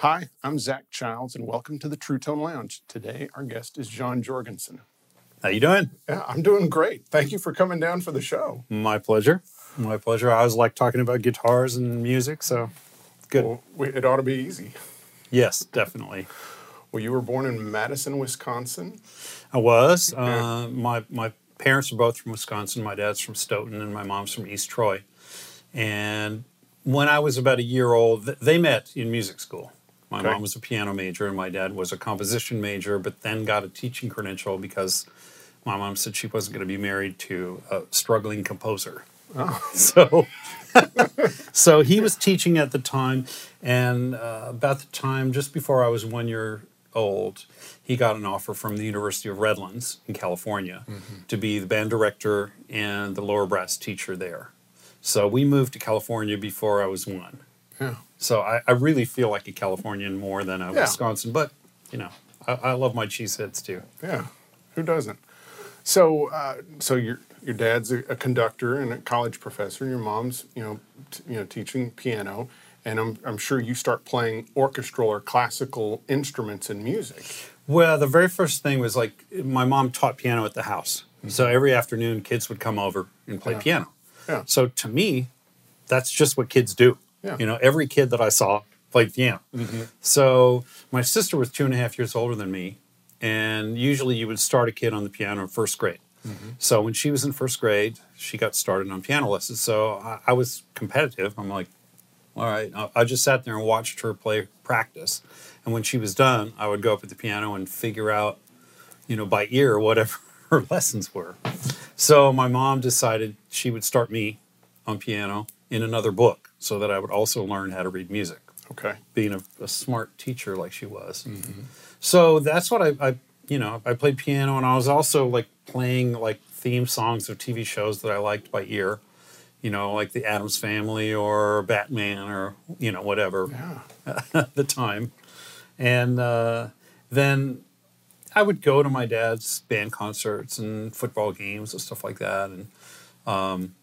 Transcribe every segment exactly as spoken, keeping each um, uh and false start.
Hi, I'm Zach Childs, and welcome to the True Tone Lounge. Today, our guest is John Jorgensen. How you doing? Yeah, I'm doing great. Thank you for coming down for the show. My pleasure. My pleasure. I always like talking about guitars and music, so good. Well, we, it ought to be easy. Yes, definitely. Well, you were born in Madison, Wisconsin. I was. Yeah. Uh, my my parents are both from Wisconsin. My dad's from Stoughton, and my mom's from East Troy. And when I was about a year old, th- they met in music school. My Okay. mom was a piano major, and my dad was a composition major, but then got a teaching credential because my mom said she wasn't going to be married to a struggling composer. Oh, So, so he was teaching at the time, and uh, about the time just before I was one year old, he got an offer from the University of Redlands in California to be the band director and the lower brass teacher there. So we moved to California before I was one. yeah. So I, I really feel like a Californian more than a Yeah. Wisconsin, but you know, I, I love my cheeseheads too. Yeah. Who doesn't? So, uh, so your your dad's a, a conductor and a college professor, and your mom's, you know, t- you know, teaching piano, and I'm I'm sure you start playing orchestral or classical instruments in music. Well, the very first thing was like my mom taught piano at the house. So every afternoon, kids would come over and play Yeah. piano. Yeah. So to me, that's just what kids do. Yeah. You know, every kid that I saw played piano. So my sister was two and a half years older than me. And usually you would start a kid on the piano in first grade. So when she was in first grade, she got started on piano lessons. So I, I was competitive. I'm like, all right. I, I just sat there and watched her play practice. And when she was done, I would go up at the piano and figure out, you know, by ear, whatever her lessons were. So my mom decided she would start me on piano in another book so that I would also learn how to read music, Okay. being a, a smart teacher like she was. So that's what I, I, you know, I played piano, and I was also like playing like theme songs of T V shows that I liked by ear, you know, like the Addams Family or Batman or, you know, whatever Yeah. at the time. And uh, then I would go to my dad's band concerts and football games and stuff like that. And um,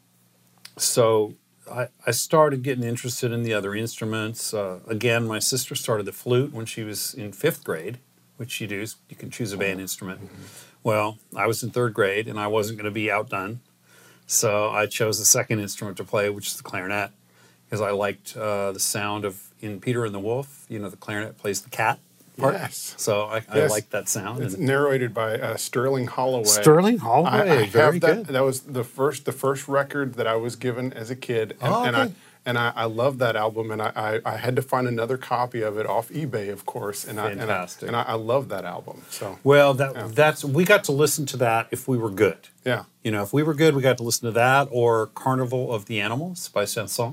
so I, I started getting interested in the other instruments. Uh, again, my sister started the flute when she was in fifth grade, which you do. You can choose a band instrument. Well, I was in third grade, and I wasn't going to be outdone. So I chose the second instrument to play, which is the clarinet, because I liked uh, the sound of, in Peter and the Wolf, you know, the clarinet plays the cat part. Yes. So I, I Yes. liked that sound. It's And narrated by uh, Sterling Holloway. Sterling Holloway, I, I very have that. good. That was the first the first record that I was given as a kid, and, Oh, and I okay. and I, I love that album, and I, I, I had to find another copy of it off eBay, of course, and I Fantastic. and I, and I, I love that album. So Well, that Yeah. that's we got to listen to that if we were good. yeah, You know, if we were good, we got to listen to that or Carnival of the Animals by Saint-Saëns.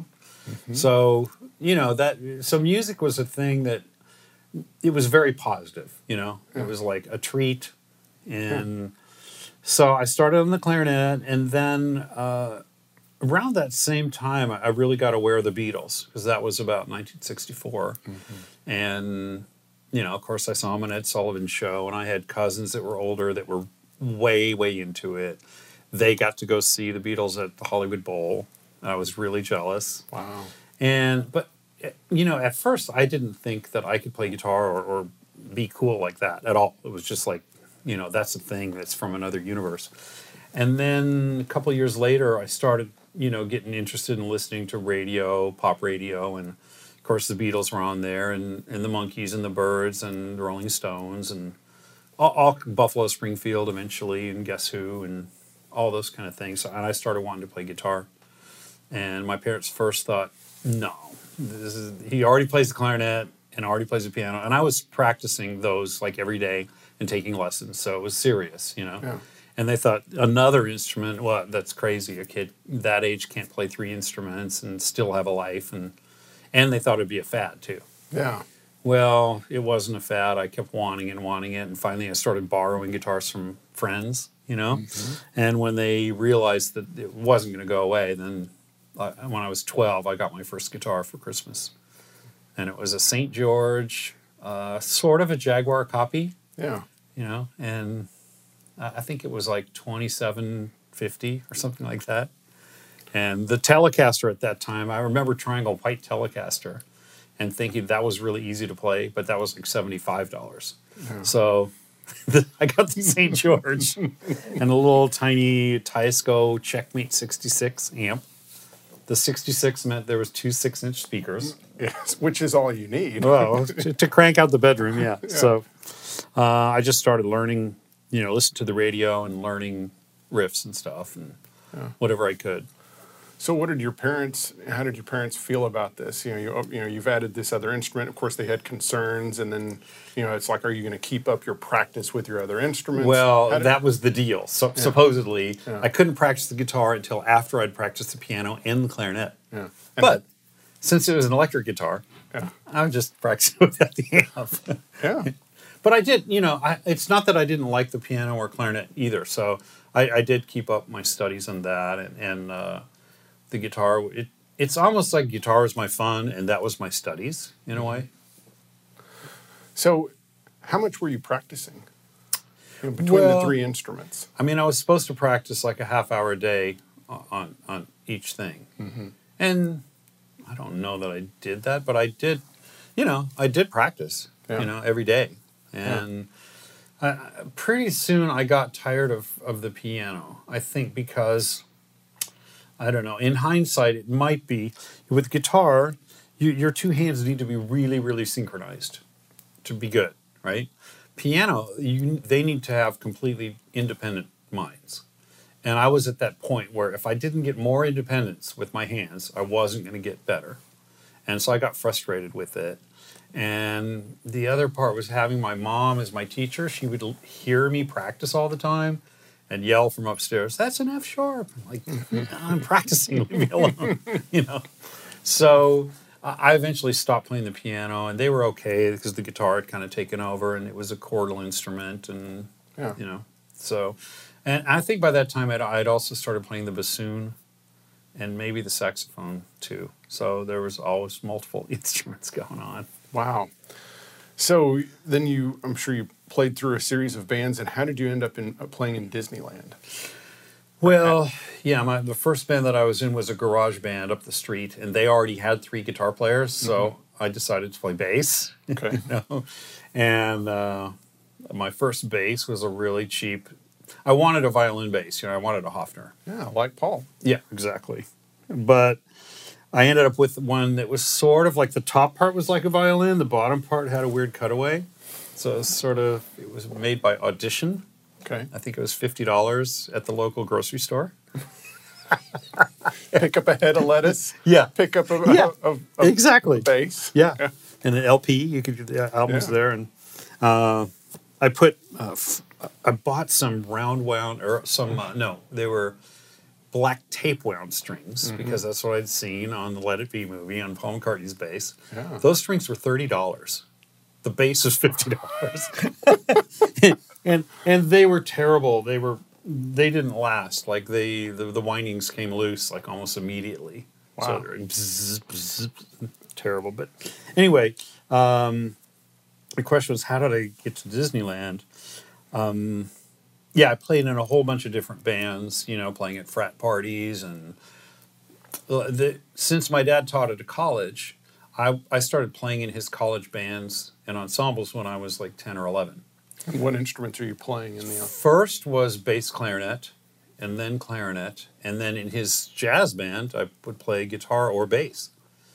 So, you know, that so music was a thing that it was very positive, you know. It was like a treat. And so I started on the clarinet, and then uh, around that same time I really got aware of the Beatles, because that was about nineteen sixty-four. And you know, of course, I saw them on Ed Sullivan's show, and I had cousins that were older that were way, way into it. They got to go see the Beatles at the Hollywood Bowl. I was really jealous. wow, And, but, eh, you know, at first I didn't think that I could play guitar or, or be cool like that at all. It was just like, you know, that's a thing that's from another universe. And then a couple of years later, I started, you know, getting interested in listening to radio, pop radio, and of course the Beatles were on there, and, and the Monkees and the Byrds and the Rolling Stones, and all, all Buffalo Springfield eventually, and Guess Who, and all those kind of things. And I started wanting to play guitar. And my parents first thought, no, this is, he already plays the clarinet and already plays the piano. And I was practicing those like every day and taking lessons. So it was serious, you know. Yeah. And they thought another instrument, well, that's crazy. A kid that age can't play three instruments and still have a life. And, and they thought it'd be a fad too. yeah, Well, it wasn't a fad. I kept wanting and wanting it. And finally I started borrowing guitars from friends, you know. And when they realized that it wasn't going to go away, then uh, when I was twelve, I got my first guitar for Christmas. And it was a Saint George, uh, sort of a Jaguar copy, yeah. you know. And I I think it was like twenty-seven fifty or something like that. And the Telecaster at that time, I remember trying a white Telecaster. and thinking that was really easy to play, but that was like seventy-five dollars. Yeah. So I got the Saint George and a little tiny Teisco Checkmate sixty-six amp. The sixty-six meant there was two six-inch speakers. Yes, which is all you need. Well, to, to crank out the bedroom, yeah. Yeah. So uh, I just started learning, you know, listen to the radio and learning riffs and stuff and Yeah. whatever I could. So, what did your parents? How did your parents feel about this? You know, you, you know, you've added this other instrument. Of course, they had concerns, and then, you know, it's like, are you going to keep up your practice with your other instruments? Well, How did- that was the deal. So, Supposedly, Yeah. I couldn't practice the guitar until after I'd practiced the piano and the clarinet. Yeah. And- But since it was an electric guitar, Yeah. I would just practice without the amp. Yeah. But I did, you know, I, it's not that I didn't like the piano or clarinet either. So I, I did keep up my studies on that, and, and uh, the guitar. It, it's almost like guitar is my fun, and that was my studies in a way. So, how much were you practicing, you know, between Well- the three instruments? I mean, I was supposed to practice like a half hour a day o- on on each thing, and I don't know that I did that, but I did. You know, I did practice. Yeah. You know, every day, and I, pretty soon I got tired of of the piano. I think because I don't know. In hindsight, it might be with guitar. You, your two hands need to be really, really synchronized to be good, right? Piano, you, they need to have completely independent minds. And I was at that point where if I didn't get more independence with my hands, I wasn't going to get better. And so I got frustrated with it. And the other part was having my mom as my teacher. She would l- hear me practice all the time and yell from upstairs, "That's an F sharp." I'm like, I'm practicing, leave me alone, you know? So I I eventually stopped playing the piano, and they were okay because the guitar had kind of taken over, and it was a chordal instrument, and Yeah. you know. So, and I think by that time I'd, I'd also started playing the bassoon, and maybe the saxophone too. So there was always multiple instruments going on. Wow. So then you, I'm sure you played through a series of bands, and how did you end up in uh, playing in Disneyland? Well, yeah, my the first band that I was in was a garage band up the street, and they already had three guitar players, so I decided to play bass. Okay. You know? And uh, my first bass was a really cheap. I wanted a violin bass, you know, I wanted a Hofner. Yeah, like Paul. Yeah, exactly. But I ended up with one that was sort of like the top part was like a violin, the bottom part had a weird cutaway. So it was sort of, it was made by Audition. Okay. I think it was fifty dollars at the local grocery store. Pick up a head of lettuce. Yeah. Pick up a, Yeah, a, a, a exactly. bass. Yeah. And an L P, you could get the albums Yeah. there. And uh, I put, uh, f- I bought some round wound, or some, uh, no, they were black tape wound strings because that's what I'd seen on the Let It Be movie on Paul McCartney's bass. Yeah. Those strings were thirty dollars. The bass was fifty dollars. and and they were terrible. They were they didn't last. Like they the, the windings came loose like almost immediately. So Wow. they were bzz, bzz, bzz, terrible. But anyway, um, the question was, how did I get to Disneyland? Um, yeah, I played in a whole bunch of different bands, you know, playing at frat parties. And uh, the, since my dad taught at a college, I, I started playing in his college bands and ensembles when I was like ten or eleven. And what instruments are you playing in the? First was bass clarinet, and then clarinet. And then in his jazz band, I would play guitar or bass.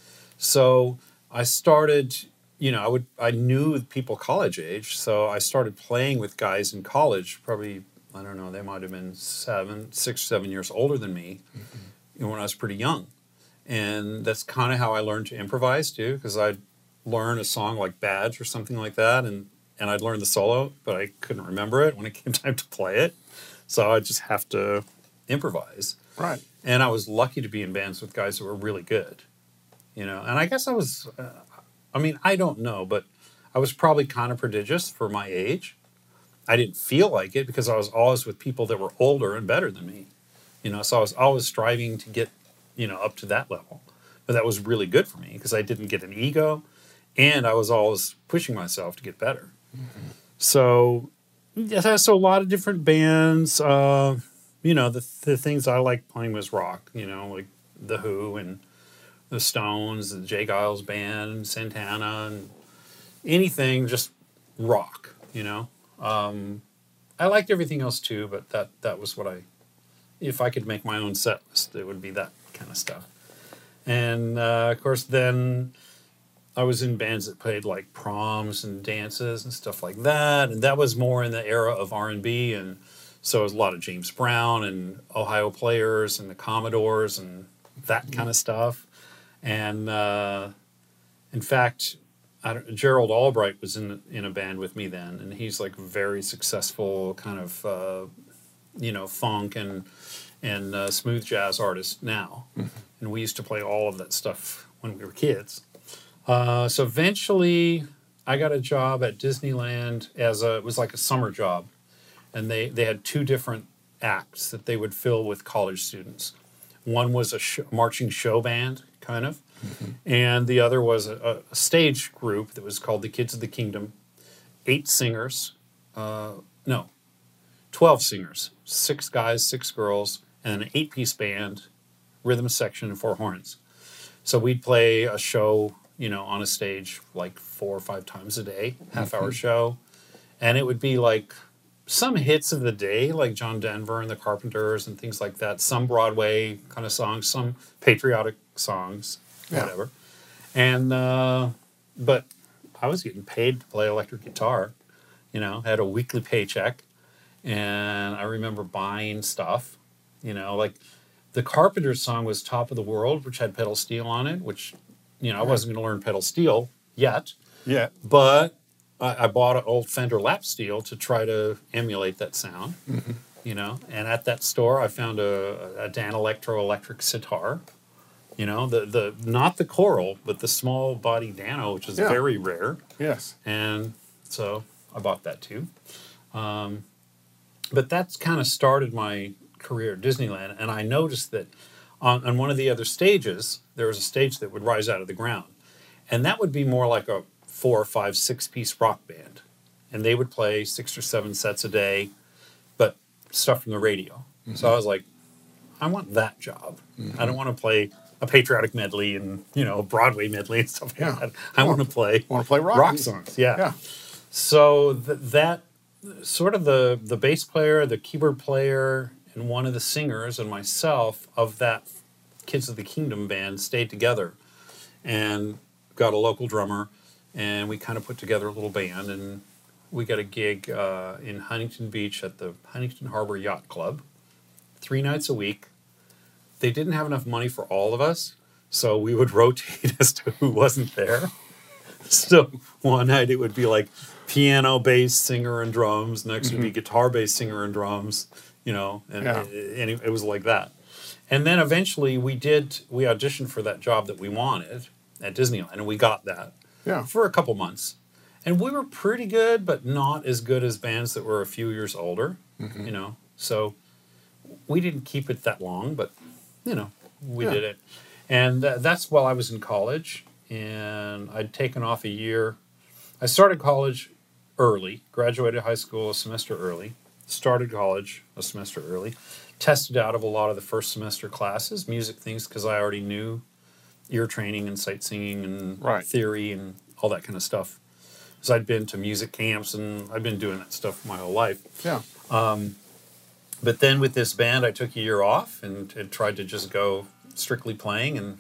So I started, you know, I would I knew people college age, so I started playing with guys in college, probably, I don't know, they might have been seven, six, seven years older than me, you know, when I was pretty young. And that's kind of how I learned to improvise too, because I'd learn a song like Badge or something like that, and, and I'd learn the solo, but I couldn't remember it when it came time to play it. So I'd just have to improvise. Right. And I was lucky to be in bands with guys that were really good, you know. And I guess I was, uh, I mean, I don't know, but I was probably kind of prodigious for my age. I didn't feel like it because I was always with people that were older and better than me, you know. So I was always striving to get, you know, up to that level. But that was really good for me because I didn't get an ego, and I was always pushing myself to get better. Mm-hmm. So, yeah, so a lot of different bands. Uh, you know, the the things I liked playing was rock. You know, like The Who and the Stones, the Jay Giles Band, Santana, and anything just rock, you know. Um, I liked everything else too, but that that was what I, if I could make my own set list, it would be that kind of stuff. And uh, of course, then I was in bands that played like proms and dances and stuff like that, and that was more in the era of R and B, and so it was a lot of James Brown and Ohio Players and the Commodores and that kind of stuff. And uh, in fact, I don't, Gerald Albright was in in a band with me then, and he's like very successful kind of uh, you know funk and and uh, smooth jazz artist now. Mm-hmm. And we used to play all of that stuff when we were kids. Uh, so eventually, I got a job at Disneyland as a it was like a summer job, and they they had two different acts that they would fill with college students. One was a sh- marching show band, kind of. Mm-hmm. And the other was a, a stage group that was called the Kids of the Kingdom. Eight singers, uh, no, twelve singers, six guys, six girls, and an eight-piece band, rhythm section, and four horns. So we'd play a show, you know, on a stage like four or five times a day, half-hour mm-hmm. show. And it would be like some hits of the day, like John Denver and the Carpenters and things like that, some Broadway kind of songs, some patriotic songs. Yeah. Whatever. And, uh, but I was getting paid to play electric guitar, you know, had a weekly paycheck. And I remember buying stuff, you know, like the Carpenters song was Top of the World, which had pedal steel on it, which, you know, I wasn't going to learn pedal steel yet. Yeah. But I, I bought an old Fender lap steel to try to emulate that sound, mm-hmm. you know. And at that store, I found a, a Dan Electro electric sitar. You know, the, the not the Coral, but the small body Dano, which is yeah. very rare. Yes. And so I bought that too. Um, but that's kind of started my career at Disneyland. And I noticed that on, on one of the other stages, there was a stage that would rise out of the ground. And that would be more like a four or five, six-piece rock band. And they would play six or seven sets a day, but stuff from the radio. Mm-hmm. So I was like, I want that job. Mm-hmm. I don't want to play a patriotic medley and, you know, a Broadway medley and stuff like yeah. that. I want to play, want to play rock, rock songs. Yeah. yeah. So th- that sort of the, the bass player, the keyboard player, and one of the singers and myself of that Kids of the Kingdom band stayed together and got a local drummer, and we kind of put together a little band, and we got a gig uh, in Huntington Beach at the Huntington Harbor Yacht Club three nights a week. They didn't have enough money for all of us, so we would rotate as to who wasn't there. So one night it would be like piano, bass, singer, and drums. Next mm-hmm. would be guitar, bass, singer, and drums. You know, and, yeah. and it, it was like that. And then eventually we did, we auditioned for that job that we wanted at Disneyland, and we got that yeah. for a couple months. And we were pretty good, but not as good as bands that were a few years older, mm-hmm. you know. So we didn't keep it that long, but, you know, we yeah. did it. And uh, that's while I was in college, and I'd taken off a year. I started college early, graduated high school a semester early, started college a semester early, tested out of a lot of the first semester classes, music things, because I already knew ear training and sight singing and right. theory and all that kind of stuff. Because I'd been to music camps and I've been doing that stuff my whole life. Yeah. Um, but then with this band, I took a year off and, and tried to just go strictly playing, and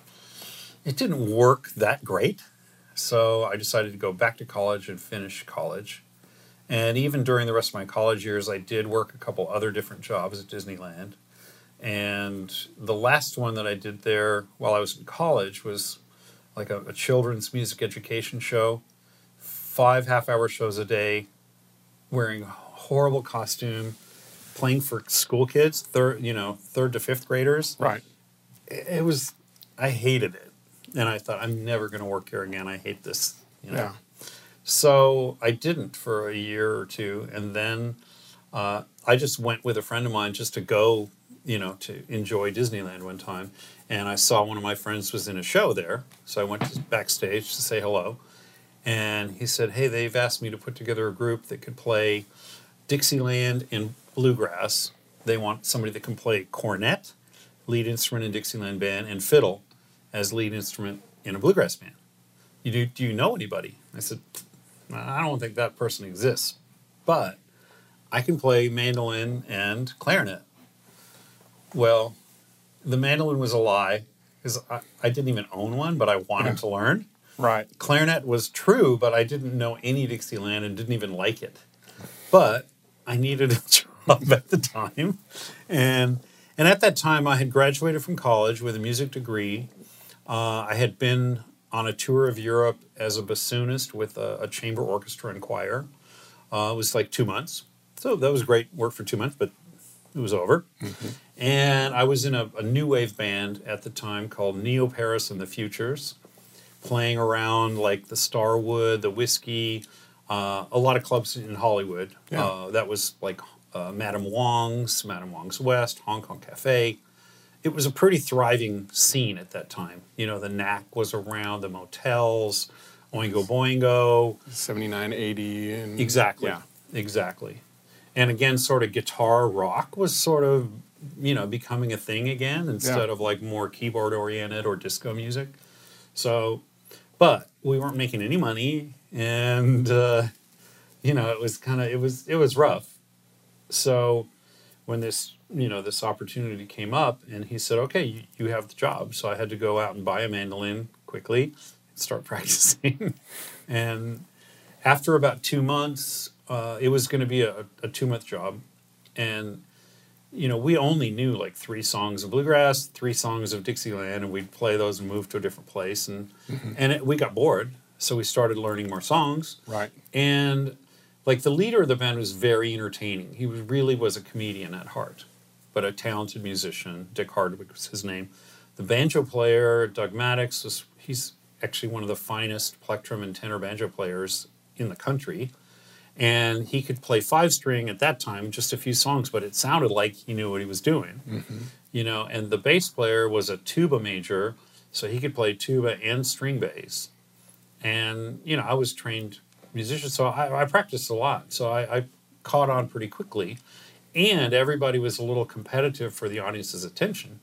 it didn't work that great. So I decided to go back to college and finish college. And even during the rest of my college years, I did work a couple other different jobs at Disneyland. And the last one that I did there while I was in college was like a, a children's music education show. Five half-hour shows a day, wearing a horrible costume, playing for school kids, third, you know, third to fifth graders. Right. It, it was, I hated it. And I thought, I'm never going to work here again. I hate this. You know? Yeah. So I didn't for a year or two, and then uh, I just went with a friend of mine just to go, you know, to enjoy Disneyland one time. And I saw one of my friends was in a show there, so I went to backstage to say hello. And he said, hey, they've asked me to put together a group that could play Dixieland and bluegrass. They want somebody that can play cornet, lead instrument in Dixieland band, and fiddle. as lead instrument in a bluegrass band. You do, do you know anybody? I said, I don't think that person exists, but I can play mandolin and clarinet. Well, the mandolin was a lie because I, I didn't even own one, but I wanted Yeah. to learn. Right. Clarinet was true, but I didn't know any Dixieland and didn't even like it. But I needed a job at the time. And and at that time, I had graduated from college with a music degree. Uh, I had been on a tour of Europe as a bassoonist with a, a chamber orchestra and choir. Uh, it was like two months. So that was great work for two months, but it was over. Mm-hmm. And I was in a, a new wave band at the time called Neo Paris and the Futures, playing around like the Starwood, the Whiskey, uh, a lot of clubs in Hollywood. Yeah. Uh, that was like uh, Madame Wong's, Madame Wong's West, Hong Kong Cafe. It was a pretty thriving scene at that time. You know, the Knack was around, the motels, Oingo Boingo. seventy-nine, eighty. And, Exactly. Yeah. Exactly. And again, sort of guitar rock was sort of, you know, becoming a thing again instead Yeah. of like more keyboard oriented or disco music. So, but we weren't making any money, and uh, you know, it was kind of it was it was rough. So, when this you know this opportunity came up, and he said, "Okay, you, you have the job." So I had to go out and buy a mandolin quickly, and start practicing. And after about two months, uh, it was going to be a, a two month job, and you know, we only knew like three songs of bluegrass, three songs of Dixieland, and we'd play those and move to a different place. And mm-hmm. and it, we got bored, so we started learning more songs. Right. And like the leader of the band was very entertaining. He was, really was a comedian at heart, but a talented musician. Dick Hardwick was his name. The banjo player, Doug Maddox, was he's actually one of the finest plectrum and tenor banjo players in the country. And he could play five string at that time, just a few songs, but it sounded like he knew what he was doing. Mm-hmm. You know, and the bass player was a tuba major, so he could play tuba and string bass. And, you know, I was trained musician, so I, I practiced a lot. So I, I caught on pretty quickly. And everybody was a little competitive for the audience's attention.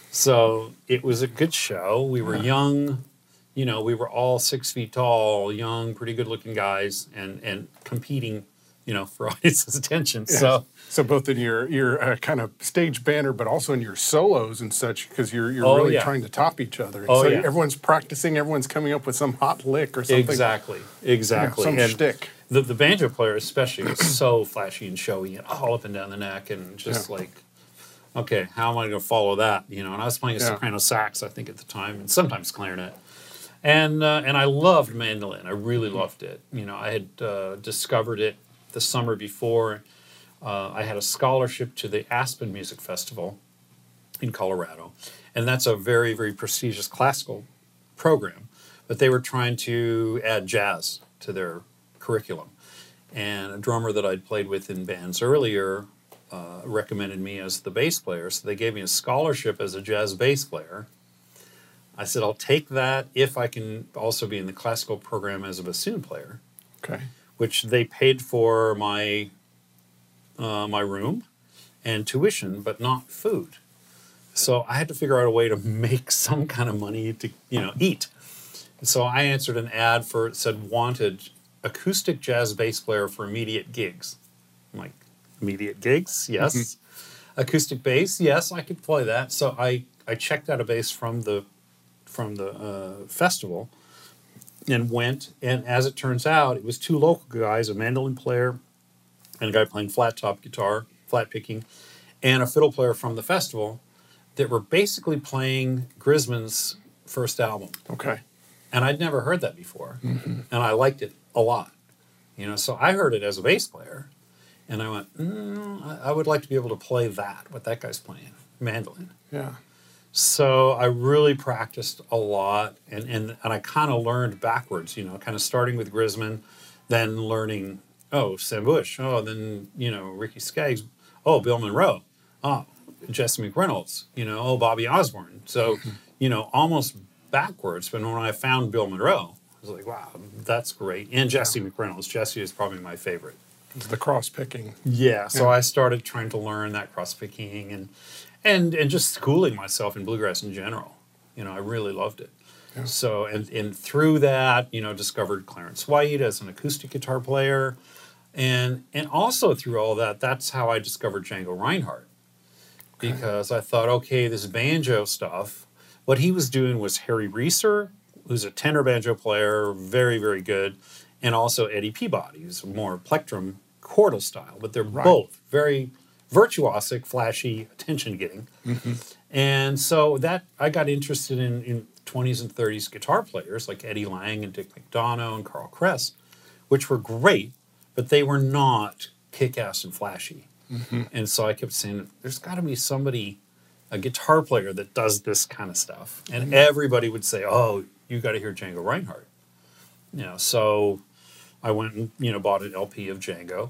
So it was a good show. We were young. You know, we were all six feet tall, young, pretty good-looking guys, and and competing, you know, for audience's attention. Yeah. So, so both in your your uh, kind of stage banner, but also in your solos and such, because you're you're Oh, really yeah. trying to top each other. And Oh, so yeah. everyone's practicing, everyone's coming up with some hot lick or something. exactly, Yeah, exactly. some and shtick. the the banjo player especially was so flashy and showy and all up and down the neck, and just Yeah. like, okay, how am I going to follow that? You know, and I was playing a Yeah. soprano sax, I think, at the time, and sometimes clarinet. And uh, and I loved mandolin. I really loved it. You know, I had uh, discovered it the summer before. Uh, I had a scholarship to the Aspen Music Festival in Colorado, and that's a very, very prestigious classical program. But they were trying to add jazz to their curriculum. And a drummer that I'd played with in bands earlier uh, recommended me as the bass player, so they gave me a scholarship as a jazz bass player. I said, I'll take that if I can also be in the classical program as a bassoon player, Okay. which they paid for my uh, my room and tuition, but not food. So I had to figure out a way to make some kind of money to, you know, eat. So I answered an ad for it said wanted acoustic jazz bass player for immediate gigs. I'm like, immediate gigs? Yes. Mm-hmm. Acoustic bass? Yes, I could play that. So I, I checked out a bass from the from the uh, festival and went, and as it turns out, it was two local guys, a mandolin player and a guy playing flat top guitar, flat picking, and a fiddle player from the festival that were basically playing Grisman's first album. Okay. And I'd never heard that before. Mm-hmm. And I liked it a lot. You know, so I heard it as a bass player, and I went, mm, I, I would like to be able to play that, what that guy's playing, mandolin. Yeah. So I really practiced a lot, and, and, and I kind of learned backwards, you know, kind of starting with Grisman, then learning, oh, Sam Bush, oh, then, you know, Ricky Skaggs, oh, Bill Monroe, oh, Jesse McReynolds, you know, oh, Bobby Osborne. So, you know, almost backwards. But when I found Bill Monroe, I was like, wow, that's great. And Jesse McReynolds. Jesse is probably my favorite. It's the cross picking. Yeah, so Yeah. I started trying to learn that cross picking and and and just schooling myself in bluegrass in general. You know, I really loved it. Yeah. So, and, and through that, you know, discovered Clarence White as an acoustic guitar player. And, and also through all that, that's how I discovered Django Reinhardt. Okay. Because I thought, okay, this banjo stuff, what he was doing was Harry Reeser, who's a tenor banjo player, very, very good, and also Eddie Peabody, who's more plectrum chordal style, but they're Right. both very virtuosic, flashy, attention-getting. Mm-hmm. And so that I got interested in, in twenties and thirties guitar players like Eddie Lang and Dick McDonough and Carl Kress, which were great, but they were not kick-ass and flashy. Mm-hmm. And so I kept saying, there's got to be somebody, a guitar player that does this kind of stuff. And Mm-hmm. everybody would say, oh, you got to hear Django Reinhardt. You know, so I went and, you know, bought an L P of Django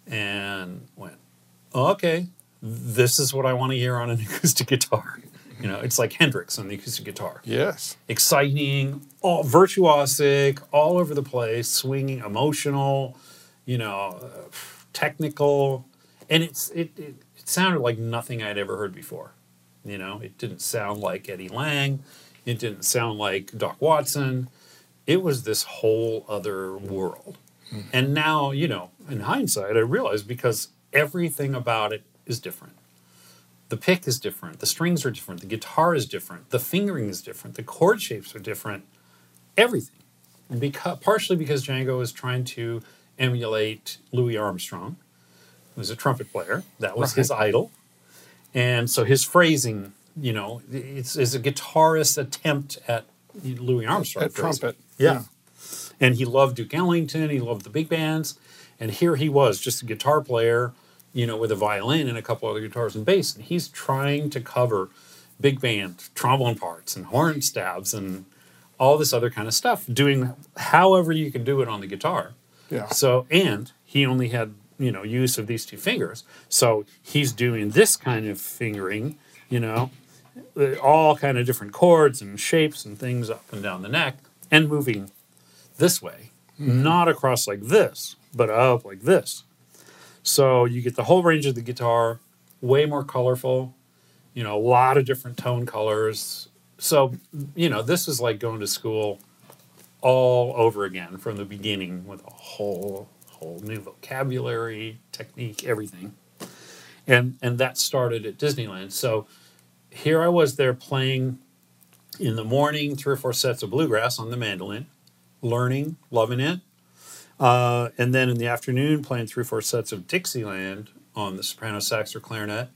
and went, oh, okay, this is what I want to hear on an acoustic guitar. You know, it's like Hendrix on the acoustic guitar. Yes. Exciting, all virtuosic, all over the place, swinging, emotional, you know, uh, technical. And it's it, it, it sounded like nothing I'd ever heard before. You know, it didn't sound like Eddie Lang. It didn't sound like Doc Watson. It was this whole other world. Mm. And now, you know, in hindsight, I realize because everything about it is different. The pick is different. The strings are different. The guitar is different. The fingering is different. The chord shapes are different. Everything. Because, partially because Django is trying to emulate Louis Armstrong, who's a trumpet player. That was Right. his idol. And so his phrasing, you know, it's, is a guitarist's attempt at Louis Armstrong. At phrasing. trumpet. Yeah. Yeah. And he loved Duke Ellington. He loved the big bands. And here he was, just a guitar player, you know, with a violin and a couple other guitars and bass. And he's trying to cover big band trombone parts and horn stabs and all this other kind of stuff, doing however you can do it on the guitar. Yeah. So, and he only had, you know, use of these two fingers. So he's doing this kind of fingering, you know, all kind of different chords and shapes and things up and down the neck and moving this way, mm-hmm. not across like this, but up like this. So you get the whole range of the guitar, way more colorful, you know, a lot of different tone colors. So, you know, this is like going to school all over again from the beginning with a whole whole new vocabulary, technique, everything. And and that started at Disneyland. So here I was there playing in the morning, three or four sets of bluegrass on the mandolin, learning, loving it. Uh, and then in the afternoon, playing three or four sets of Dixieland on the soprano sax or clarinet.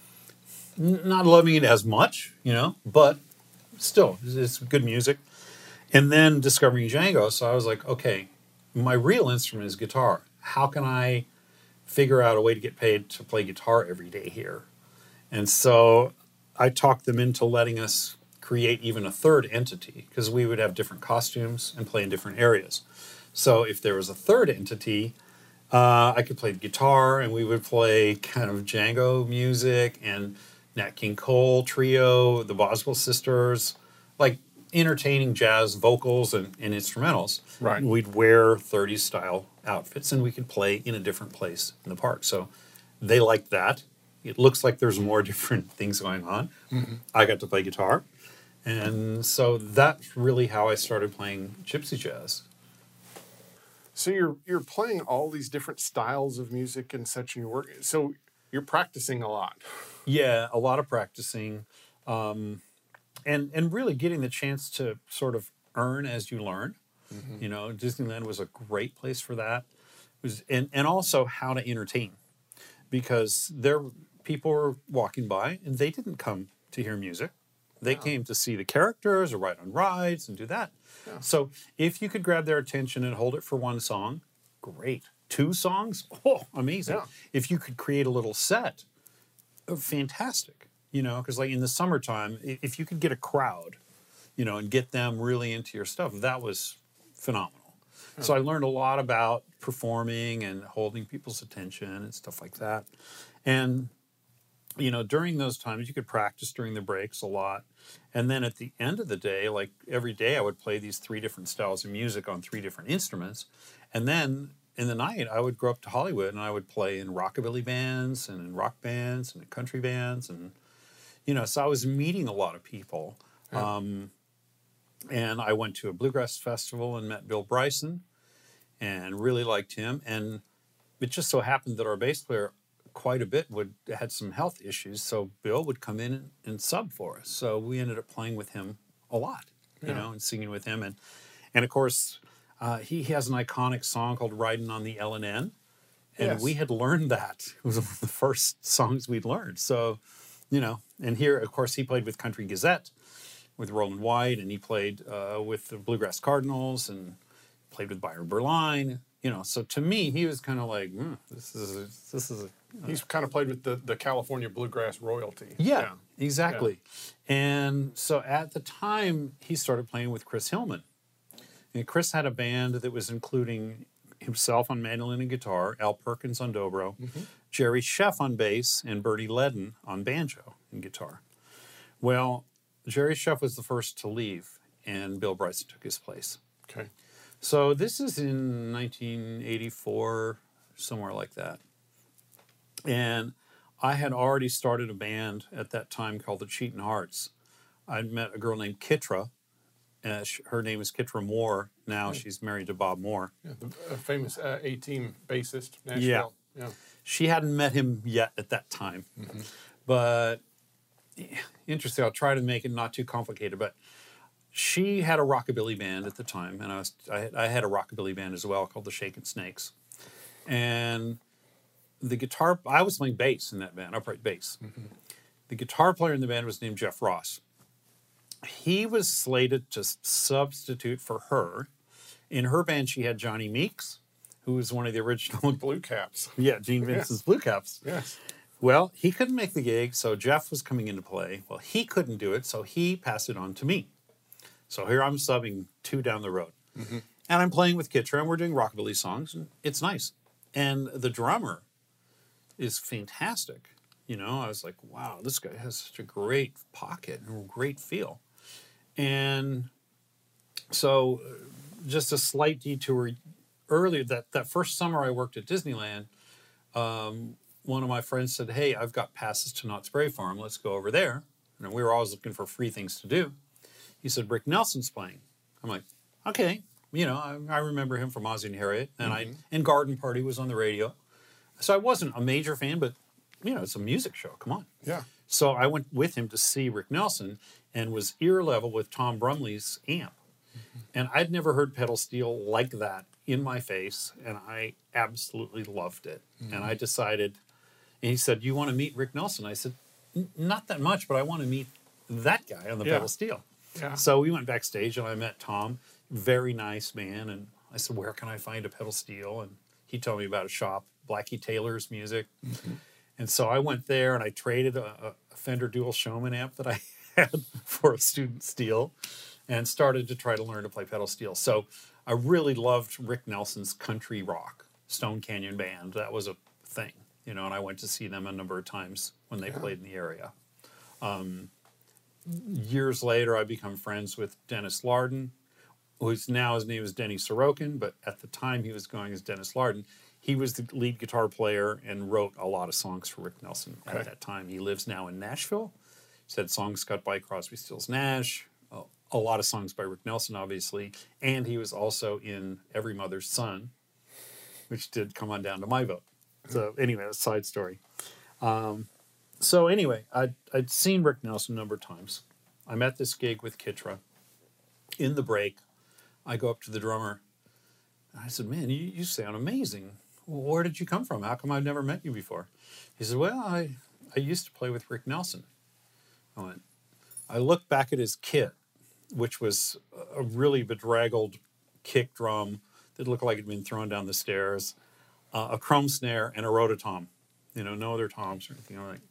N- not loving it as much, you know, but still, it's, it's good music. And then discovering Django, so I was like, okay, my real instrument is guitar. How can I figure out a way to get paid to play guitar every day here? And so I talked them into letting us create even a third entity, because we would have different costumes and play in different areas. So if there was a third entity, uh, I could play the guitar, and we would play kind of Django music and Nat King Cole trio, the Boswell sisters, like entertaining jazz vocals and, and instrumentals. Right. We'd wear thirties style outfits, and we could play in a different place in the park. So they liked that. It looks like there's more different things going on. Mm-hmm. I got to play guitar. And so that's really how I started playing gypsy jazz. So you're you're playing all these different styles of music and such in your work. So you're practicing a lot. Yeah, a lot of practicing. Um, and and really getting the chance to sort of earn as you learn. Mm-hmm. You know, Disneyland was a great place for that. It was and, and also how to entertain. Because there people were walking by and they didn't come to hear music. They wow. came to see the characters or ride on rides and do that. Yeah. So if you could grab their attention and hold it for one song, great. Two songs? Oh, amazing. Yeah. If you could create a little set, fantastic. You know, because like in the summertime, if you could get a crowd, you know, and get them really into your stuff, that was phenomenal. Yeah. So I learned a lot about performing and holding people's attention and stuff like that. And you know, during those times, you could practice during the breaks a lot. And then at the end of the day, like every day, I would play these three different styles of music on three different instruments. And then in the night, I would go up to Hollywood and I would play in rockabilly bands and in rock bands and in country bands. And, you know, so I was meeting a lot of people Yeah. And I went to a bluegrass festival and met Bill Bryson and really liked him. And it just so happened that our bass player quite a bit would had some health issues, so Bill would come in and, and sub for us. So we ended up playing with him a lot, you Yeah. know, and singing with him. And and of course, uh, he has an iconic song called "Riding on the L and N," and Yes. we had learned that. It was one of the first songs we'd learned. So, you know, and here, of course, he played with Country Gazette, with Roland White, and he played uh, with the Bluegrass Cardinals, and played with Byron Berline. You know, so to me, he was kind of like, mm, this is a, this is a, He's kind of played with the, the California bluegrass royalty. yeah, exactly. And so at the time, he started playing with Chris Hillman. And Chris had a band that was including himself on mandolin and guitar, Al Perkins on dobro, Jerry Sheff on bass, and Bertie Ledden on banjo and guitar. Well, Jerry Sheff was the first to leave, and Bill Bryson took his place. Okay. So this is in nineteen eighty-four, somewhere like that. And I had already started a band at that time called the Cheatin' Hearts. I'd met a girl named Kitra. Uh, sh- her name is Kitra Moore. Now she's married to Bob Moore. Yeah, the uh, famous uh, A-Team bassist, Nashville. Yeah. She hadn't met him yet at that time. But eh, interesting, I'll try to make it not too complicated. But she had a rockabilly band at the time, and I was I had, I had a rockabilly band as well called the Shakin' Snakes. And the guitar, I was playing bass in that band, upright bass. The guitar player in the band was named Jeff Ross. He was slated to substitute for her. In her band, she had Johnny Meeks, who was one of the original, Blue Caps. yeah, Gene Vincent's Blue Caps. Yes. Well, he couldn't make the gig, so Jeff was coming into play. Well, he couldn't do it, so he passed it on to me. So here I'm subbing two down the road. And I'm playing with Kitra, and we're doing rockabilly songs, and it's nice. And the drummer is fantastic. You know, I was like, wow, this guy has such a great pocket and a great feel. And so uh, just a slight detour earlier, that, that first summer I worked at Disneyland, um, one of my friends said, hey, I've got passes to Knott's Berry Farm. Let's go over there. And we were always looking for free things to do. He said, Rick Nelson's playing. I'm like, okay. You know, I, I remember him from Ozzie and Harriet. And, I, and Garden Party was on the radio. So I wasn't a major fan, but, you know, it's a music show. Come on. Yeah. So I went with him to see Rick Nelson and was ear level with Tom Brumley's amp. And I'd never heard pedal steel like that in my face, and I absolutely loved it. And I decided, and he said, you want to meet Rick Nelson? I said, not that much, but I want to meet that guy on the Yeah. pedal steel. Yeah. So we went backstage, and I met Tom, very nice man, and I said, where can I find a pedal steel? And he told me about a shop, Blackie Taylor's Music. And so I went there, and I traded a, a Fender Dual Showman amp that I had for a student steel and started to try to learn to play pedal steel. So I really loved Rick Nelson's country rock, Stone Canyon Band. That was a thing, you know, and I went to see them a number of times when they played in the area. Um, years later, I become friends with Dennis Lardon, who's now, his name is Denny Sorokin, but at the time he was going as Dennis Lardon. He was the lead guitar player and wrote a lot of songs for Rick Nelson Okay. at that time. He lives now in Nashville. He's had songs cut by Crosby, Stills, Nash, a, a lot of songs by Rick Nelson, obviously, and he was also in Every Mother's Son, which did come on down to my vote. So anyway, a side story. Um, so anyway, I'd, I'd seen Rick Nelson a number of times. I'm at this gig with Kitra. In the break, I go up to the drummer. And I said, man, you, you sound amazing. Well, where did you come from? How come I've never met you before? He said, well, I, I used to play with Rick Nelson. I went, I looked back at his kit, which was a really bedraggled kick drum that looked like it had been thrown down the stairs, uh, a chrome snare, and a rototom. You know, no other toms or anything. I'm like,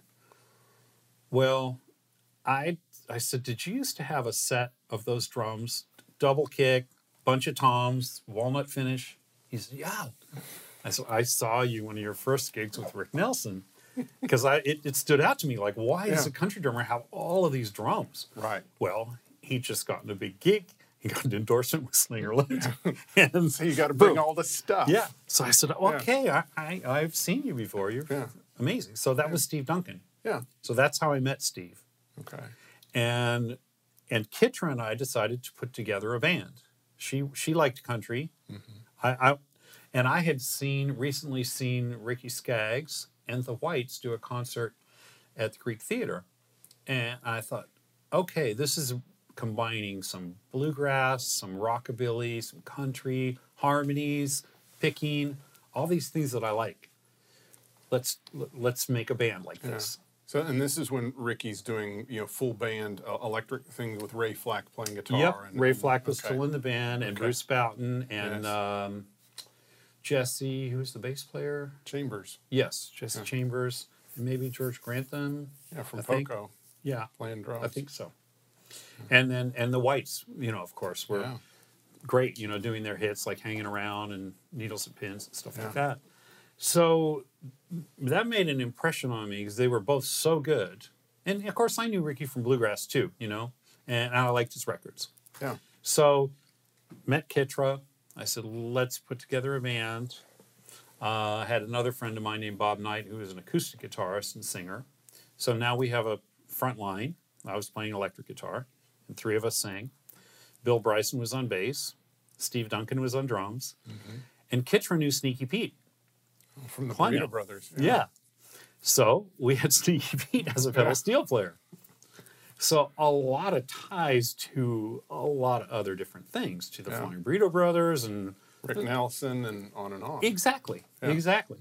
well, I, I said, did you used to have a set of those drums, double kick, bunch of toms, walnut finish? He said, yeah. I said, I saw you one of your first gigs with Rick Nelson. Because I it, it stood out to me, like, why does Yeah. a country drummer have all of these drums? Right. Well, he just gotten a big gig. He got an endorsement with Slinger Lynch. And So you got to bring boom. all the stuff. Yeah. So I said, okay, I, I, I've seen you before. You're Yeah. amazing. So that was Steve Duncan. Yeah. So that's how I met Steve. Okay. And and Kitra and I decided to put together a band. She she liked country. I, I and I had seen recently seen Ricky Skaggs and the Whites do a concert at the Greek Theater, and I thought, okay, this is combining some bluegrass, some rockabilly, some country, harmonies, picking, all these things that I like. Let's let's make a band like this. So, and this is when Ricky's doing, you know, full band uh, electric thing with Ray Flack playing guitar. Yep, And, Ray and- Flack was okay. still in the band, and Okay. Bruce Boughton, and Yes. um, Jesse, who's the bass player? Chambers. Yes, Jesse Chambers, and maybe George Grantham. Yeah, from I think. Poco Yeah, playing drums. I think so. And then and the Whites, you know, of course, were Yeah. great, you know, doing their hits like Hanging Around and Needles and Pins and stuff Yeah. like that. So that made an impression on me because they were both so good. And of course, I knew Ricky from Bluegrass too, you know, and I liked his records. Yeah. So met Kitra. I said, let's put together a band. Uh, I had another friend of mine named Bob Knight who was an acoustic guitarist and singer. So now we have a front line. I was playing electric guitar, and three of us sang. Bill Bryson was on bass. Steve Duncan was on drums. And Kitra knew Sneaky Pete. From the Claudio. Burrito Brothers. Yeah. So we had Sneaky Pete as a pedal Yeah. steel player. So a lot of ties to a lot of other different things, to the Yeah. Flying Burrito Brothers and Rick Nelson and on and on. exactly, Yeah. exactly.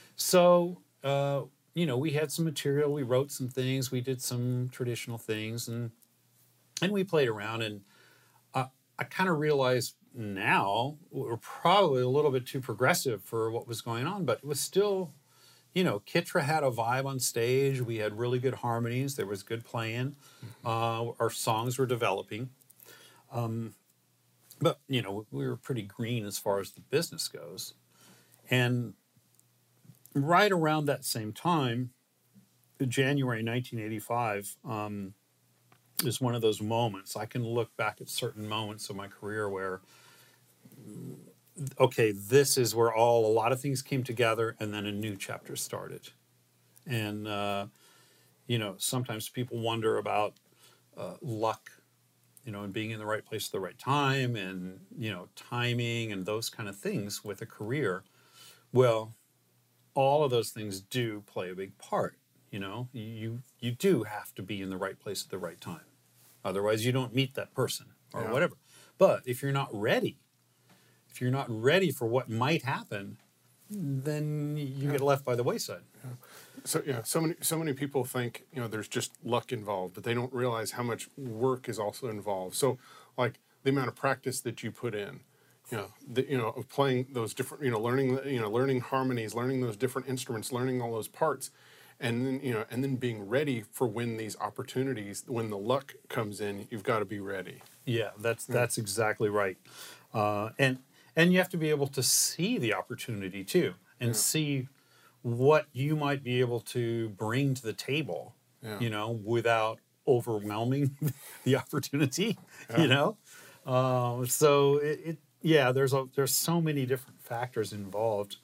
So uh, you know, we had some material, we wrote some things, we did some traditional things, and and we played around. And I, I kind of realized now we're probably a little bit too progressive for what was going on, but it was still, you know, Kitra had a vibe on stage. We had really good harmonies. There was good playing. Uh, our songs were developing. Um, but, you know, we were pretty green as far as the business goes. And right around that same time, January nineteen eighty-five, um, is one of those moments. I can look back at certain moments of my career where, okay, this is where all a lot of things came together, and then a new chapter started. And uh, you know, sometimes people wonder about uh, luck, you know, and being in the right place at the right time, and you know, timing and those kind of things with a career. Well, all of those things do play a big part. You know, you you do have to be in the right place at the right time. Otherwise, you don't meet that person or Yeah. whatever. But if you're not ready, if you're not ready for what might happen, then you get left by the wayside. So yeah, so many so many people think, you know, there's just luck involved, but they don't realize how much work is also involved. So like the amount of practice that you put in, you know, the, you know, of playing those different, you know, learning, you know, learning harmonies, learning those different instruments, learning all those parts, and then, you know, and then being ready for when these opportunities, when the luck comes in, you've got to be ready. Yeah, that's that's exactly right. Uh, and and you have to be able to see the opportunity too, and see what you might be able to bring to the table. Yeah. You know, without overwhelming the opportunity. Yeah. You know, uh, so it, it yeah, there's a there's so many different factors involved.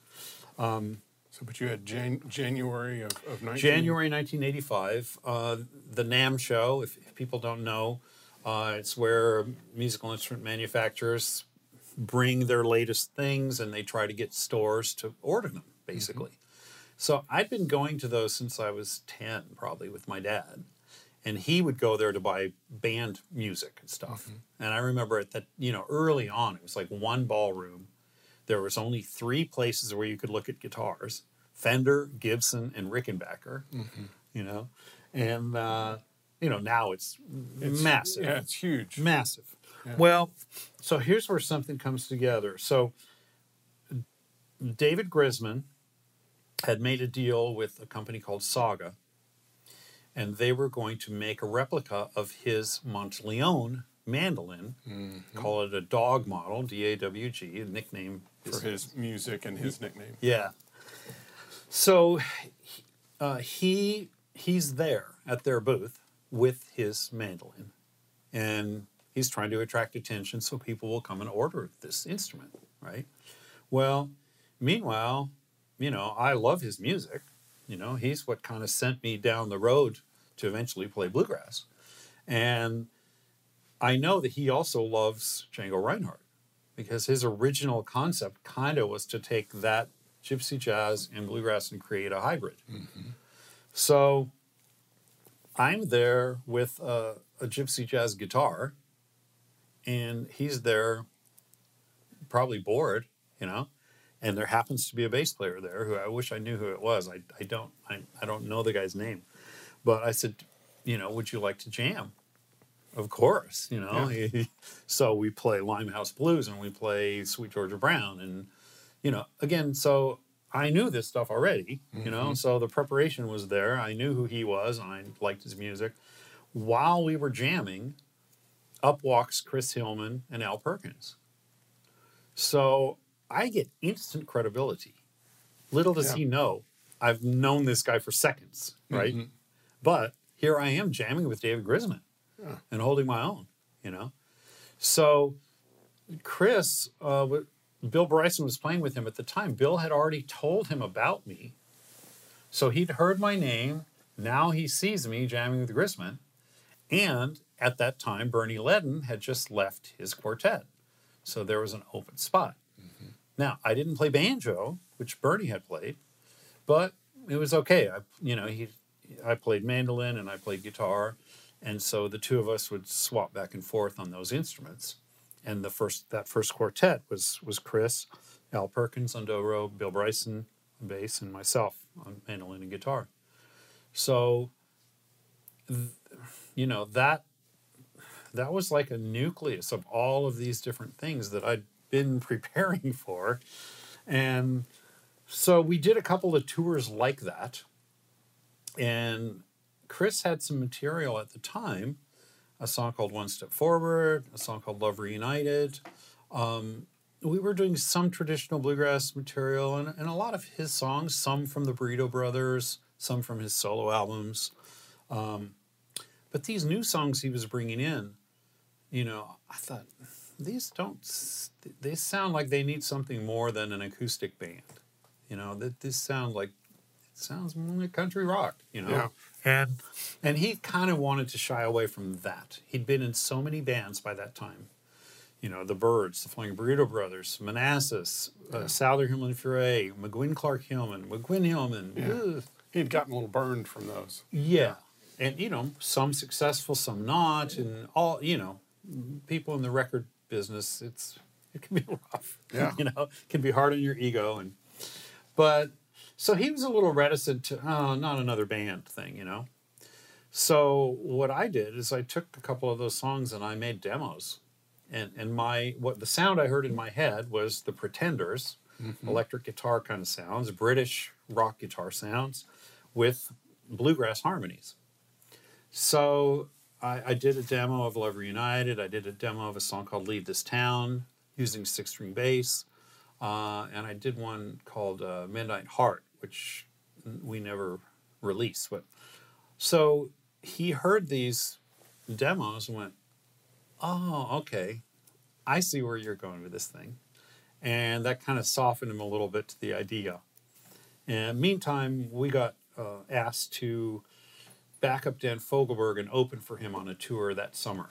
So, but you had Jan- January of, of nineteen January nineteen eighty-five, uh, the NAMM show, if, if people don't know, uh, it's where musical instrument manufacturers bring their latest things and they try to get stores to order them, basically. So I'd been going to those since I was ten, probably, with my dad. And he would go there to buy band music and stuff. And I remember at that, you know, early on, it was like one ballroom. There was only three places where you could look at guitars: Fender, Gibson, and Rickenbacker. You know, and uh, you know, now it's, massive, Yeah, it's huge. massive. Well, so here's where something comes together. So David Grisman had made a deal with a company called Saga, and they were going to make a replica of his Monteleone mandolin, call it a dog model, D A W G, a nickname For his music and his nickname. yeah. So uh, he he's there at their booth with his mandolin, and he's trying to attract attention so people will come and order this instrument, right? Well, meanwhile, you know, I love his music. You know, he's what kind of sent me down the road to eventually play bluegrass. And I know that he also loves Django Reinhardt because his original concept kind of was to take that gypsy jazz and bluegrass and create a hybrid. Mm-hmm. So I'm there with a, a gypsy jazz guitar, and he's there probably bored, you know, and there happens to be a bass player there who I wish I knew who it was. I, I don't I, I don't know the guy's name, but I said, you know, would you like to jam? Of course, you know. Yeah. So we play Limehouse Blues and we play Sweet Georgia Brown, and you know, again, so I knew this stuff already, you know, Mm-hmm. so the preparation was there. I knew who he was and I liked his music. While we were jamming, up walks Chris Hillman and Al Perkins. So I get instant credibility. Little does Yeah. he know, I've known this guy for seconds, right? Mhm. But here I am jamming with David Grisman Yeah. and holding my own, you know? So Chris, uh, w- Bill Bryson was playing with him at the time. Bill had already told him about me. So he'd heard my name. Now he sees me jamming with Grisman. And at that time, Bernie Ledden had just left his quartet. So there was an open spot. Mm-hmm. Now, I didn't play banjo, which Bernie had played, but it was okay. I, you know, he, I played mandolin and I played guitar. And so the two of us would swap back and forth on those instruments. And the first that first quartet was was Chris, Al Perkins on dobro, Bill Bryson on bass, and myself on mandolin and guitar. So, th- you know, that that was like a nucleus of all of these different things that I'd been preparing for. And so we did a couple of tours like that. And Chris had some material at the time, a song called One Step Forward, a song called Love Reunited. Um, we were doing some traditional bluegrass material and, and a lot of his songs, some from the Burrito Brothers, some from his solo albums. Um, but these new songs he was bringing in, you know, I thought, these don't, s- they sound like they need something more than an acoustic band. You know, that this sound like, it sounds more like country rock, you know? Yeah. And and he kind of wanted to shy away from that. He'd been in so many bands by that time. You know, the Byrds, the Flying Burrito Brothers, Manassas, uh, Yeah. Souther Hillman Furay, McGuinn Clark Hillman, McGuinn Hillman. Yeah. ugh. He'd gotten a little burned from those. Yeah. And, you know, some successful, some not. And all, you know, people in the record business, it's it can be rough. Yeah. You know, it can be hard on your ego. And But, so he was a little reticent to, oh, not another band thing, you know. So what I did is I took a couple of those songs and I made demos. And and my what the sound I heard in my head was the Pretenders, Mhm. electric guitar kind of sounds, British rock guitar sounds, with bluegrass harmonies. So I, I did a demo of Love Reunited. I did a demo of a song called Leave This Town using six string bass. Uh, and I did one called uh, Midnight Heart, which we never released. But so he heard these demos and went, "Oh, okay, I see where you're going with this thing," and that kind of softened him a little bit to the idea. And meantime, we got uh, asked to back up Dan Fogelberg and open for him on a tour that summer,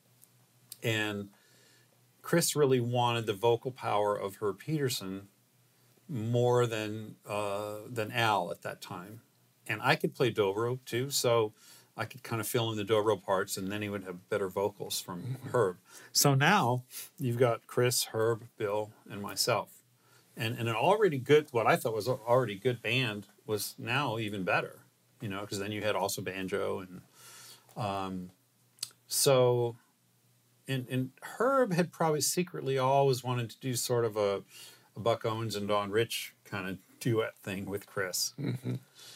and Chris really wanted the vocal power of Herb Peterson more than uh, than Al at that time, and I could play dobro too, so I could kind of fill in the dobro parts, and then he would have better vocals from Mm-hmm. Herb. So now you've got Chris, Herb, Bill, and myself, and and an already good, what I thought was an already good band was now even better, you know, because then you had also banjo and um, so. And, and Herb had probably secretly always wanted to do sort of a, a Buck Owens and Don Rich kind of duet thing with Chris. Mm-hmm.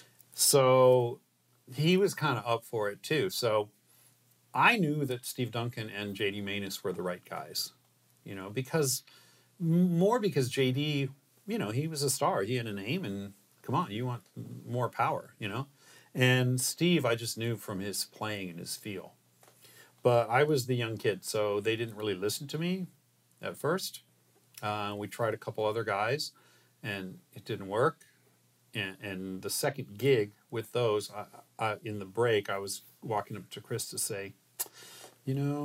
So he was kind of up for it too. So I knew that Steve Duncan and J D Manus were the right guys, you know, because more because J D, you know, he was a star. He had a name, and come on, you want more power, you know. And Steve, I just knew from his playing and his feel. But I was the young kid, so they didn't really listen to me at first. Uh, we tried a couple other guys, and it didn't work. And, and the second gig with those, I, I, in the break, I was walking up to Chris to say, you know,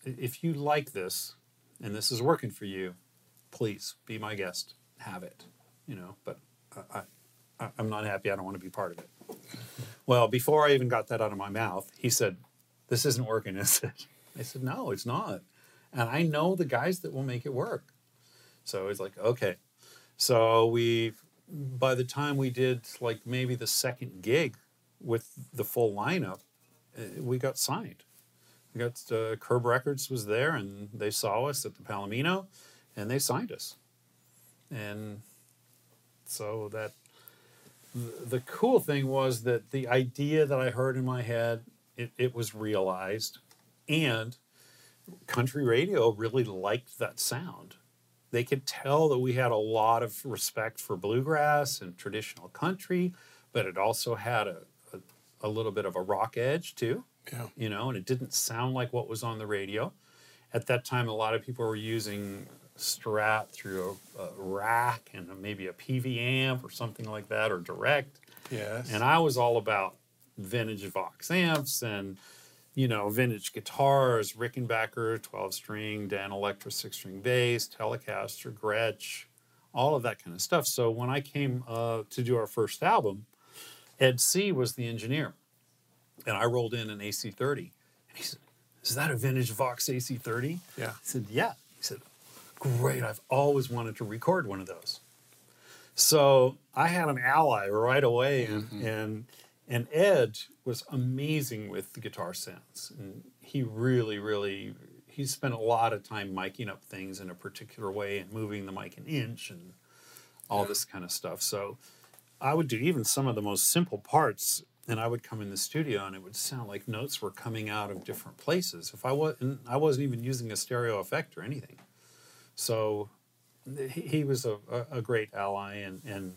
if you like this and this is working for you, please be my guest. Have it, you know. But I, I, I'm not happy. I don't want to be part of it. Well, before I even got that out of my mouth, he said, "This isn't working, is it?" I said, "No, it's not." And I know the guys that will make it work. So he's like, "Okay." So we, by the time we did like maybe the second gig with the full lineup, uh, we got signed. We got uh, Curb Records was there, and they saw us at the Palomino, and they signed us. And so that the cool thing was that the idea that I heard in my head, it, it was realized, and country radio really liked that sound. They could tell that we had a lot of respect for bluegrass and traditional country, but it also had a, a, a little bit of a rock edge too. Yeah. You know, and it didn't sound like what was on the radio. At that time, a lot of people were using Strat through a, a rack and a, maybe a P V amp or something like that, or direct. Yes. And I was all about vintage Vox amps and, you know, vintage guitars, Rickenbacker, twelve string, Dan Electra, six string bass, Telecaster, Gretsch, all of that kind of stuff. So when I came uh, to do our first album, Ed C. was the engineer. And I rolled in an A C thirty. And he said, "Is that a vintage Vox A C thirty? Yeah. I said, "Yeah." He said, "Great. I've always wanted to record one of those." So I had an ally right away. And, mm-hmm. and, and Ed was amazing with the guitar sounds. And he really, really, he spent a lot of time miking up things in a particular way and moving the mic an inch and all yeah. this kind of stuff. So I would do even some of the most simple parts. And I would come in the studio, and it would sound like notes were coming out of different places. If I wasn't, I wasn't even using a stereo effect or anything. So he, he was a, a great ally, and and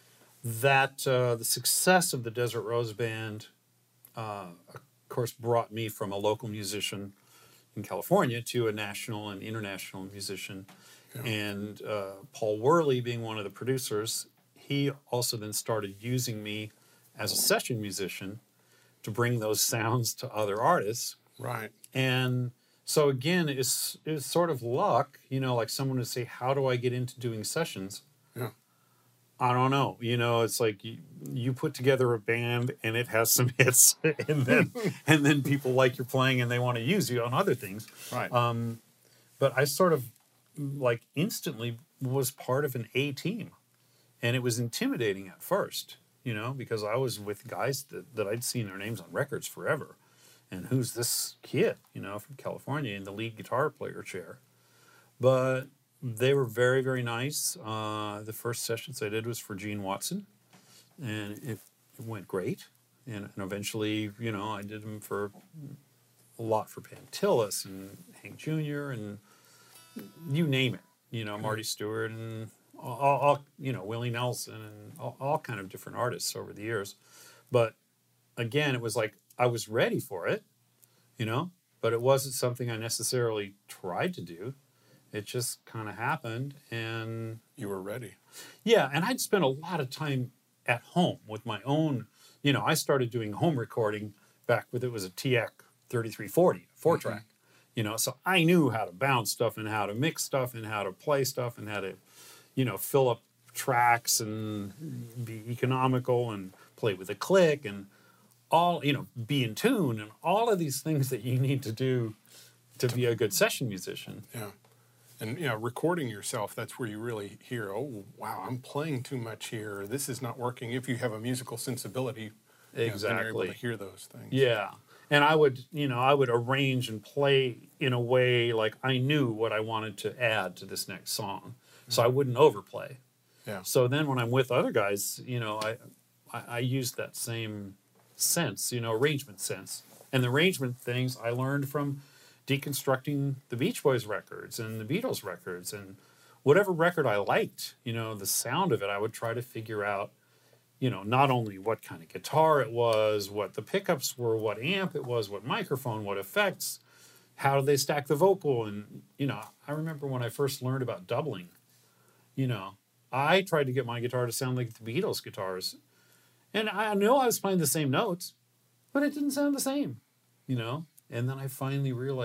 that uh, the success of the Desert Rose Band, uh, of course, brought me from a local musician in California to a national and international musician. Yeah. And uh, Paul Worley, being one of the producers, he also then started using me as a session musician to bring those sounds to other artists. Right. And so again, it's, it's sort of luck, you know, like someone would say, "How do I get into doing sessions?" Yeah. I don't know. You know, it's like you, you put together a band and it has some hits and then, and then people like you're playing and they want to use you on other things. Right. Um, but I sort of like instantly was part of an A team, and it was intimidating at first. You know, because I was with guys that, that I'd seen their names on records forever. And who's this kid, you know, from California in the lead guitar player chair? But they were very, very nice. Uh, the first sessions I did was for Gene Watson. And it, it went great. And, and eventually, you know, I did them for a lot for Pantillis and Hank Junior and you name it. You know, Marty Stewart and All, all, you know, Willie Nelson and all, all kind of different artists over the years. But again, it was like I was ready for it, you know, but it wasn't something I necessarily tried to do. It just kind of happened. And you were ready. Yeah. And I'd spent a lot of time at home with my own, you know, I started doing home recording back when it was a T X thirty-three forty, four track, mm-hmm. you know, so I knew how to bounce stuff and how to mix stuff and how to play stuff and how to, you know, fill up tracks and be economical and play with a click and all, you know, be in tune and all of these things that you need to do to be a good session musician. Yeah. And, you know, recording yourself, that's where you really hear, oh, wow, I'm playing too much here. This is not working. If you have a musical sensibility, exactly. You know, then you're able to hear those things. Yeah. And I would, you know, I would arrange and play in a way like I knew what I wanted to add to this next song. So I wouldn't overplay. Yeah. So then when I'm with other guys, you know, I, I I use that same sense, you know, arrangement sense. And the arrangement things I learned from deconstructing the Beach Boys records and the Beatles records and whatever record I liked, you know, the sound of it, I would try to figure out, you know, not only what kind of guitar it was, what the pickups were, what amp it was, what microphone, what effects, how do they stack the vocal. And, you know, I remember when I first learned about doubling, you know, I tried to get my guitar to sound like the Beatles guitars. And I know I was playing the same notes, but it didn't sound the same, you know. And then I finally realized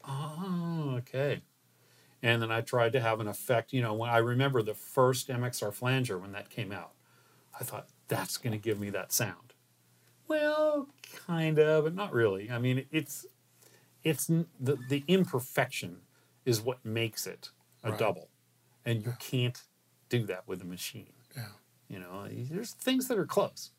Oh, okay. And then I tried to have an effect. You know, when I remember the first M X R flanger when that came out, I thought that's going to give me that sound. Well, kind of, but not really. I mean, it's it's n- the the imperfection is what makes it a Right. double, and you can't do that with a machine. Yeah. You know, there's things that are close.